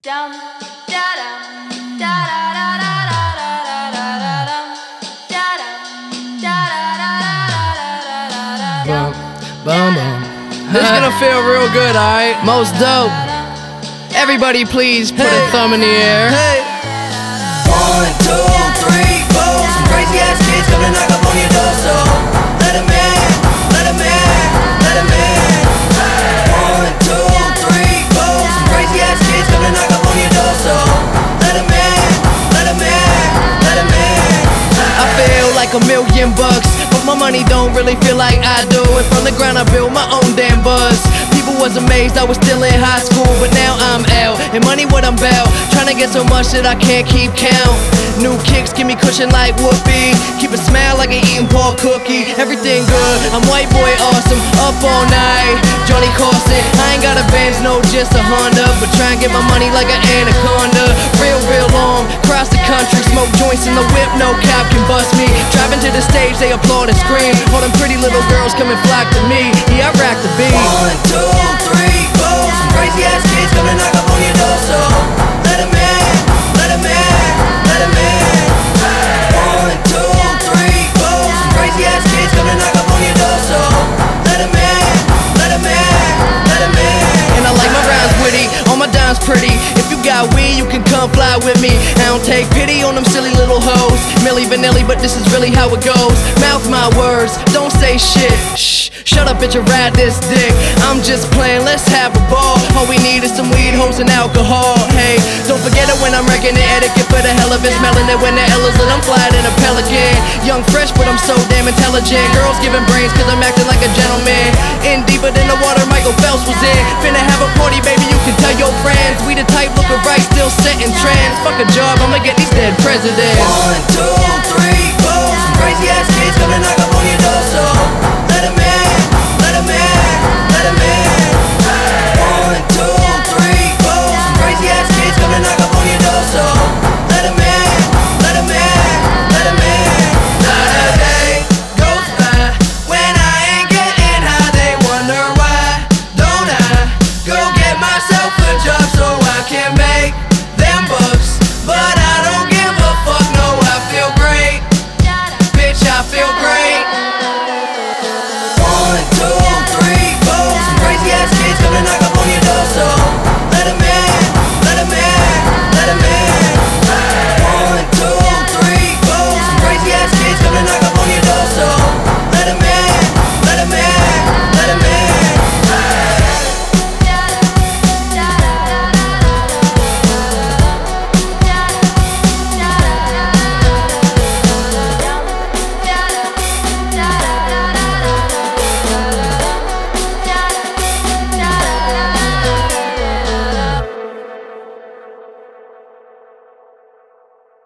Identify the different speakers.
Speaker 1: Dum da dum da da da da da da da da dum da dum da da da da da da da
Speaker 2: Boom, boom. This is gonna feel real good, alright? Most dope. Everybody, please put a thumb in the air.
Speaker 3: Hey. 1, 2, 3, 4. Some crazy ass kids come to knock up on your door, so let 'em in, let 'em in, let 'em in. 1, 2, 3, 4. Some crazy ass kids come to knock up on your door, so let 'em in, let 'em in, let 'em in.
Speaker 2: I feel like $1,000,000, but my money don't really feel like I do. And from the ground I built my own damn buzz. People was amazed I was still in high school, but now I'm out, and money what I'm about. Trying to get so much that I can't keep count. New kicks give me cushion like whoopee. Keep a smile like an eating pork cookie. Everything good, I'm white boy awesome. Up all night, Johnny Carson. I ain't got a Benz, no, just a Honda, but try and get my money like an anaconda. Real long, cross the country, smoke joints in the whip, no cop can bust me. Driving to the stage, they applaud and scream. All them pretty little girls come and flock to me. Yeah, I rock the beat.
Speaker 3: 1, 2, 3, 4. Some crazy ass kids come to knock up on your door, so let 'em in, let 'em in, let 'em in. 1, 2, 3, 4. Some crazy ass kids come to knock up on your door, so let 'em in, let 'em in, let 'em in.
Speaker 2: And I like my rhymes witty, all my dimes pretty. If you got weed, you can come fly with me. I don't take pity on them silly little hoes. Milli Vanilli, but this is really how it goes. Mouth my words, don't say shit. Shh, shut up, bitch, and ride this dick. I'm just playing, let's have a ball. All we need is some weed, hoes, and alcohol. Hey, don't forget it when I'm wrecking the etiquette for the hell of it. Smelling it when the L is lit, I'm flying in a pelican. Young, fresh, but I'm so damn intelligent. Girls giving brains, cause I'm acting like a gentleman. In deeper than the water Michael Phelps was in. Finna have a party, baby, you can tell your friends. We the type looking right, still setting trends. Fuck a job, I'ma get these dead presidents.
Speaker 3: 1, 2, 3, 4. Some crazy ass kids come to knock up on your door, so let 'em in, let 'em in, let 'em in. 1, 2, 3, 4. Some crazy ass kids come to knock up on your door, so let 'em in, let 'em in, let 'em in. Not a day goes by when I ain't getting high. They wonder why don't I go get myself a job so I can make them bucks, but